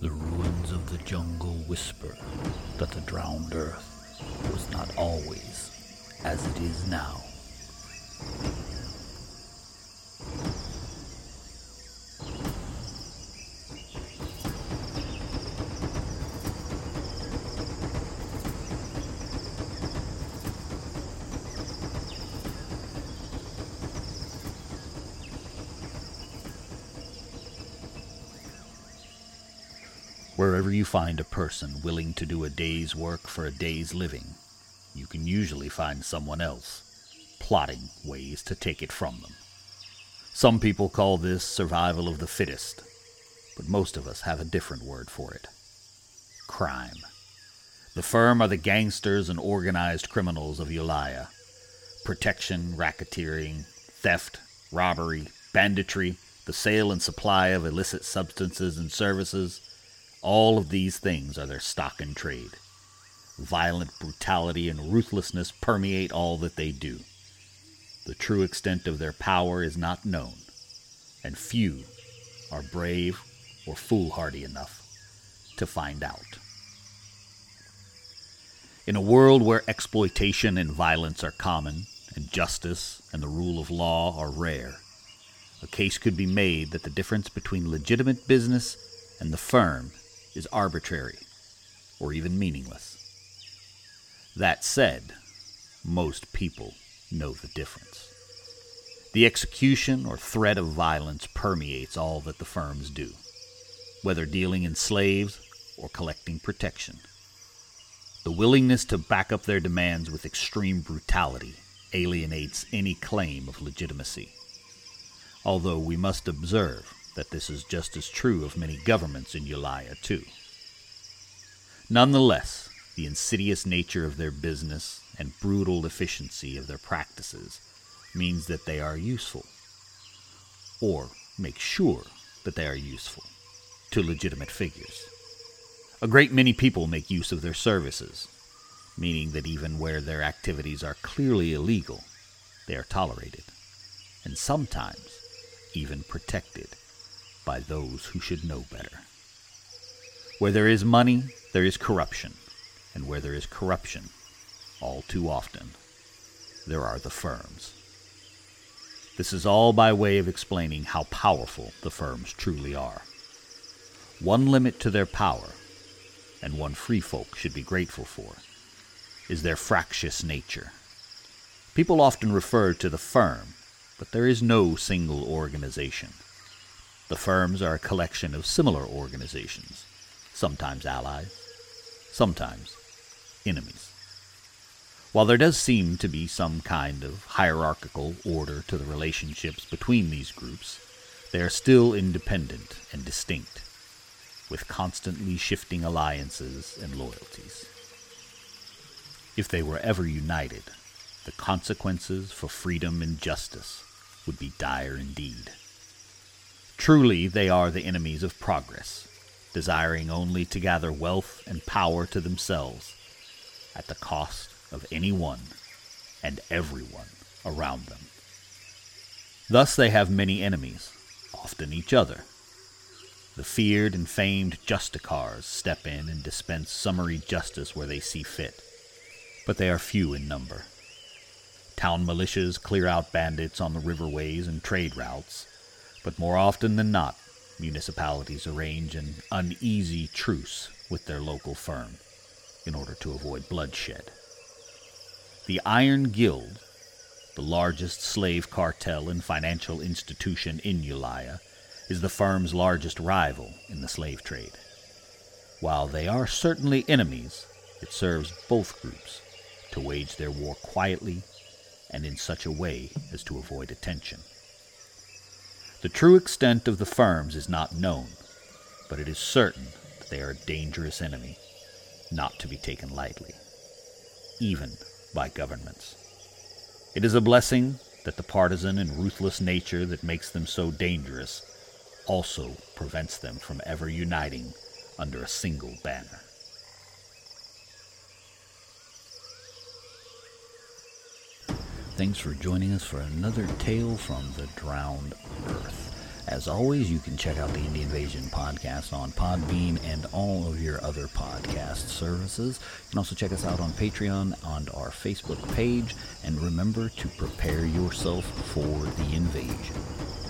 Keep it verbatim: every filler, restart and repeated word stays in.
The ruins of the jungle whisper that the drowned earth was not always as it is now. Wherever you find a person willing to do a day's work for a day's living, you can usually find someone else plotting ways to take it from them. Some people call this survival of the fittest, but most of us have a different word for it. Crime. The firm are the gangsters and organized criminals of Yulia. Protection, racketeering, theft, robbery, banditry, the sale and supply of illicit substances and services, all of these things are their stock in trade. Violent brutality and ruthlessness permeate all that they do. The true extent of their power is not known, and few are brave or foolhardy enough to find out. In a world where exploitation and violence are common, and justice and the rule of law are rare, a case could be made that the difference between legitimate business and the firm is arbitrary or even meaningless. That said, most people know the difference. The execution or threat of violence permeates all that the firms do, whether dealing in slaves or collecting protection. The willingness to back up their demands with extreme brutality alienates any claim of legitimacy, although we must observe that this is just as true of many governments in Yulia, too. Nonetheless, the insidious nature of their business and brutal efficiency of their practices means that they are useful, or make sure that they are useful, to legitimate figures. A great many people make use of their services, meaning that even where their activities are clearly illegal, they are tolerated, and sometimes even protected by those who should know better. Where there is money, there is corruption, and where there is corruption, all too often, there are the firms. This is all by way of explaining how powerful the firms truly are. One limit to their power, and one free folk should be grateful for, is their fractious nature. People often refer to the firm, but there is no single organization. The firms are a collection of similar organizations, sometimes allies, sometimes enemies. While there does seem to be some kind of hierarchical order to the relationships between these groups, they are still independent and distinct, with constantly shifting alliances and loyalties. If they were ever united, the consequences for freedom and justice would be dire indeed. Truly, they are the enemies of progress, desiring only to gather wealth and power to themselves at the cost of anyone and everyone around them. Thus they have many enemies, often each other. The feared and famed justicars step in and dispense summary justice where they see fit, but they are few in number. Town militias clear out bandits on the riverways and trade routes, but more often than not, municipalities arrange an uneasy truce with their local firm in order to avoid bloodshed. The Iron Guild, the largest slave cartel and financial institution in Yulia, is the firm's largest rival in the slave trade. While they are certainly enemies, it serves both groups to wage their war quietly and in such a way as to avoid attention. The true extent of the firms is not known, but it is certain that they are a dangerous enemy, not to be taken lightly, even by governments. It is a blessing that the partisan and ruthless nature that makes them so dangerous also prevents them from ever uniting under a single banner. Thanks for joining us for another tale from the Drowned Earth. As always, you can check out the Indie Invasion podcast on Podbean and all of your other podcast services. You can also check us out on Patreon and our Facebook page. And remember to prepare yourself for the invasion.